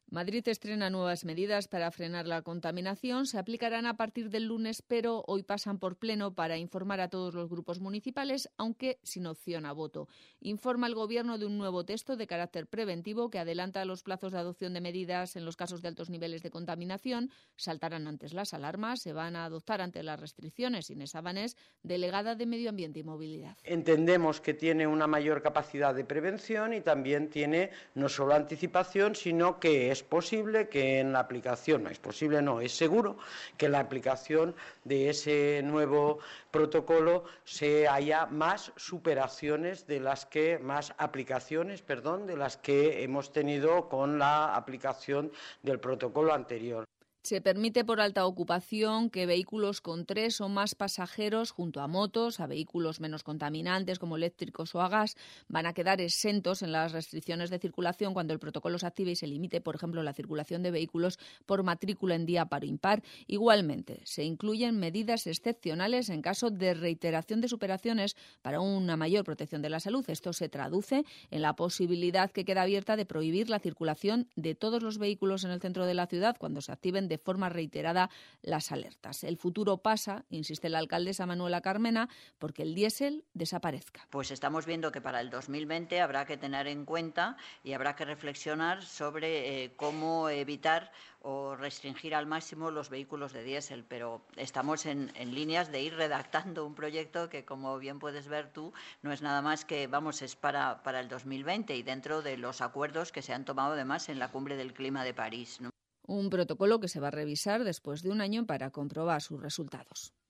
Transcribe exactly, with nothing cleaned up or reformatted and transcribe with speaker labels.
Speaker 1: Madrid estrena nuevas medidas para frenar la contaminación. Se aplicarán a partir del lunes, pero hoy pasan por pleno para informar a todos los grupos municipales, aunque sin opción a voto. Informa el Gobierno de un nuevo texto de carácter preventivo que adelanta los plazos de adopción de medidas en los casos de altos niveles de contaminación. Saltarán antes las alarmas, se van a adoptar ante las restricciones. Inés Abanés, delegada de Medio Ambiente y Movilidad.
Speaker 2: Entendemos que tiene una mayor capacidad de prevención y también tiene no solo anticipación, sino que es Es posible que en la aplicación, no es posible, no, es seguro que en la aplicación de ese nuevo protocolo se haya más superaciones de las que, más aplicaciones, perdón, de las que hemos tenido con la aplicación del protocolo anterior.
Speaker 1: Se permite por alta ocupación que vehículos con tres o más pasajeros, junto a motos, a vehículos menos contaminantes como eléctricos o a gas, van a quedar exentos en las restricciones de circulación cuando el protocolo se active y se limite, por ejemplo, la circulación de vehículos por matrícula en día par o impar. Igualmente, se incluyen medidas excepcionales en caso de reiteración de superaciones para una mayor protección de la salud. Esto se traduce en la posibilidad que queda abierta de prohibir la circulación de todos los vehículos en el centro de la ciudad cuando se activen de de forma reiterada las alertas. El futuro pasa, insiste la alcaldesa Manuela Carmena, porque el diésel desaparezca.
Speaker 3: Pues estamos viendo que para el dos mil veinte habrá que tener en cuenta y habrá que reflexionar sobre eh, cómo evitar o restringir al máximo los vehículos de diésel, pero estamos en, en líneas de ir redactando un proyecto que, como bien puedes ver tú, no es nada más que, vamos, es para, para el dos mil veinte y dentro de los acuerdos que se han tomado además en la Cumbre del Clima de París, ¿no?
Speaker 1: Un protocolo que se va a revisar después de un año para comprobar sus resultados.